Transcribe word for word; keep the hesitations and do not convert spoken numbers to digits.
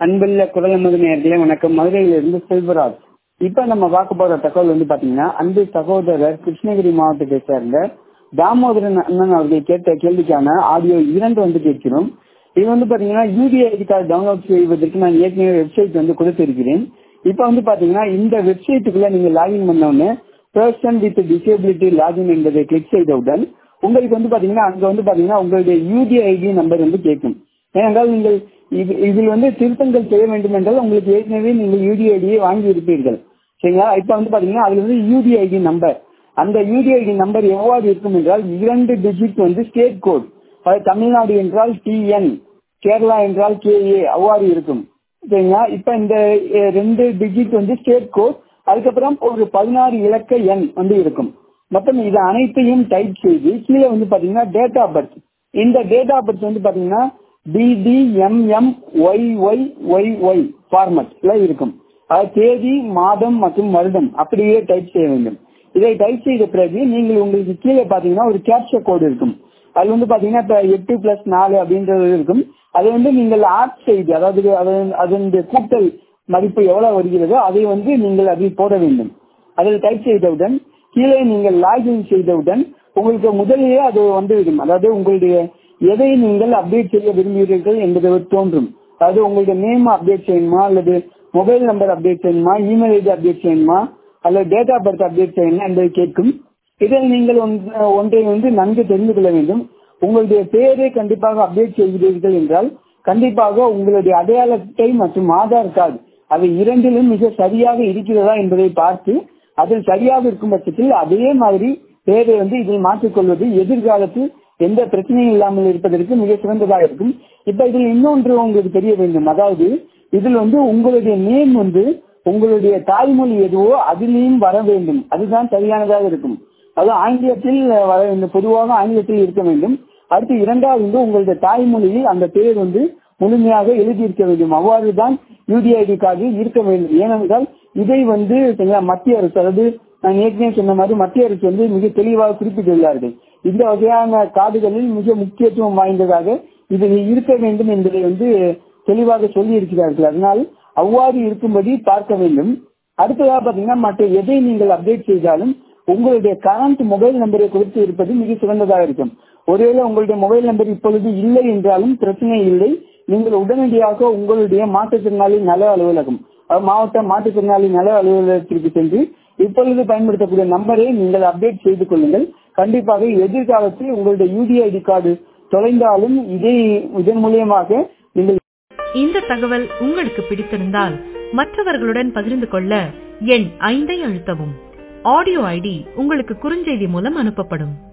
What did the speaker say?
அன்புள்ள குரலமது நேயர்களே வணக்கம். மதுரையிலிருந்து செல்வராஜ். இப்ப நம்ம பார்க்க போற தகவல் வந்து பாத்தீங்கன்னா, அன்பு சகோதரர் கிருஷ்ணகிரி மாவட்டத்தை சேர்ந்த தாமோதரன் அண்ணன் அவர்கள் கேட்ட கேள்விக்கான ஆடியோ இரண்டு வந்து கேட்கிறோம். இது வந்து பாத்தீங்கன்னா யூடிஐ ஐடி கார்டு டவுன்லோட் செய்வதற்கு நான் ஏற்கனவே வெப்சைட் வந்து கொடுத்திருக்கிறேன். இப்ப வந்து பாத்தீங்கன்னா இந்த வெப்சைட்டுக்குள்ள நீங்க லாகின் பண்ண பர்சன் வித் டிசேபிலிட்டி லாகின் என்பதை கிளிக் செய்தவுடன் உங்களுக்கு வந்து பாத்தீங்கன்னா அங்க வந்து பாத்தீங்கன்னா உங்களுடைய யூடிஐ ஐடி நம்பர் வந்து கேட்கும். ஏனென்றால் நீங்கள் இதில் வந்து திருத்தங்கள் செய்ய வேண்டும் என்றால் உங்களுக்கு ஏற்கனவே நீங்கள் யூடிஐ ஐடியை வாங்கி இருப்பீர்கள். சரிங்களா? இப்ப வந்து பாத்தீங்கன்னா அதுல வந்து யூடிஐ ஐடி நம்பர், அந்த யூடிஐ ஐடி நம்பர் எவ்வாறு இருக்கும் என்றால் இரண்டு டிஜிட் வந்து ஸ்டேட் கோட், அதாவது தமிழ்நாடு என்றால் டிஎன், கேரளா என்றால் கேஏ அவ்வாறு இருக்கும். சரிங்களா? இப்ப இந்த ரெண்டு டிஜிட் வந்து ஸ்டேட் கோட், அதுக்கப்புறம் ஒரு பதினாறு இலக்க எண் வந்து இருக்கும். மொத்தம் இது அனைத்தையும் டைப் செய்து கீழே வந்து பாத்தீங்கன்னா டேட் ஆஃப் பர்த், இந்த டேட் ஆஃப் பர்த் வந்து பாத்தீங்கன்னா டிடிஎம்எம்ஒய்ஒய்ஒய்ஒய் ஃபார்மட்ல இருக்கும். அதாவது தேதி, மாதம் மற்றும் வருடம் அப்படியே டைப் செய்ய வேண்டும். இதை டைப் செய்த பிறகு நீங்கள் உங்களுக்கு கீழே பாத்தீங்கன்னா ஒரு கேப்சர் கோடு இருக்கும். அது வந்து பாத்தீங்கன்னா இப்ப எட்டு பிளஸ் நாலு அப்படின்றது இருக்கும். அதை வந்து நீங்கள் ஆட் செய்து, அதாவது அதனுடைய கூட்டல் மதிப்பு எவ்வளவு வருகிறதோ அதை வந்து நீங்கள் அதில் போட வேண்டும். அதில் டைப் செய்தவுடன் கீழே நீங்கள் லாகின் செய்தவுடன் உங்களுக்கு முதலிலே அது வந்துவிடும். அதாவது உங்களுடைய எதை நீங்கள் அப்டேட் செய்ய விரும்புகிறீர்கள் என்பது தோன்றும். அதாவது உங்களுடைய நேம் அப்டேட் செய்யணுமா, அல்லது மொபைல் நம்பர் அப்டேட் செய்யணுமா, இமெயில் ஐடி அப்டேட் செய்யணுமா, அல்லது டேட் ஆஃப் பர்த் அப்டேட் செய்யணுமா என்பதை கேட்கும். இதில் நீங்கள் ஒன்றை வந்து நன்கு தெரிந்து கொள்ள வேண்டும். உங்களுடைய பெயரை கண்டிப்பாக அப்டேட் செய்கிறீர்கள் என்றால் கண்டிப்பாக உங்களுடைய அடையாள அட்டை மற்றும் ஆதார் கார்டு அவை இரண்டிலும் மிக சரியாக இருக்கிறதா என்பதை பார்த்து அதில் சரியாக இருக்கும் பட்சத்தில் அதே மாதிரி பெயரை வந்து இதில் மாற்றிக்கொள்வது எதிர்காலத்தில் எந்த பிரச்சனையும் இல்லாமல் இருப்பதற்கு மிக சிறந்ததாக இருக்கும். இப்ப இதில் இன்னொன்று உங்களுக்கு தெரிய வேண்டும். அதாவது இதில் வந்து உங்களுடைய நேம் வந்து உங்களுடைய தாய்மொழி எதுவோ அதிலையும் வர வேண்டும். அதுதான் சரியானதாக இருக்கும். அது ஆங்கிலத்தில் வர வேண்டும், பொதுவாக ஆங்கிலத்தில் இருக்க வேண்டும். அடுத்து இரண்டாவது வந்து உங்களுடைய தாய்மொழியில் அந்த பெயர் வந்து முழுமையாக எழுதியிருக்க வேண்டும். அவ்வாறுதான் யூடிஐ ஐடி கார்டு இருக்க வேண்டும். ஏனென்றால் இதை வந்து மத்திய அரசு, அதாவது நான் ஏற்கனவே சொன்ன மாதிரி மத்திய அரசு வந்து மிக தெளிவாக குறிப்பிட்டுள்ளார்கள். இந்த வகையான கார்டுகளில் மிக முக்கியத்துவம் வாய்ந்ததாக இது இருக்க வேண்டும் என்பதை வந்து தெளிவாக சொல்லி இருக்கிறார்கள். அதனால் அவ்வாறு இருக்கும்படி பார்க்க வேண்டும். அடுத்ததாக பாத்தீங்கன்னா மற்ற எதை நீங்கள் அப்டேட் செய்தாலும் உங்களுடைய கரண்ட் மொபைல் நம்பரை கொடுத்து இருப்பது மிக சிறந்ததாக இருக்கும். ஒருவேளை உங்களுடைய மொபைல் நம்பர் இப்பொழுது இல்லை என்றாலும் பிரச்சனை இல்லை. நீங்கள் உடனடியாக உங்களுடைய மாற்றுத்திறனாளி நல அலுவலகம், மாவட்ட மாற்றுத்திறனாளி நல அலுவலகத்திற்கு சென்று இப்பொழுது பயன்படுத்தக்கூடிய நம்பரை நீங்கள் அப்டேட் செய்து கொள்ளுங்கள். கண்டிப்பாக எதிர்காலத்தில் உங்களுடைய யூடிஐ ஐடி கார்டு தொலைந்தாலும் இதை இதன் மூலியமாக நீங்கள். இந்த தகவல் உங்களுக்கு பிடித்திருந்தால் மற்றவர்களுடன் பகிர்ந்து கொள்ள எண் ஐந்தை அழுத்தவும். ஆடியோ ஐடி உங்களுக்கு குறுஞ்செய்தி மூலம் அனுப்பப்படும்.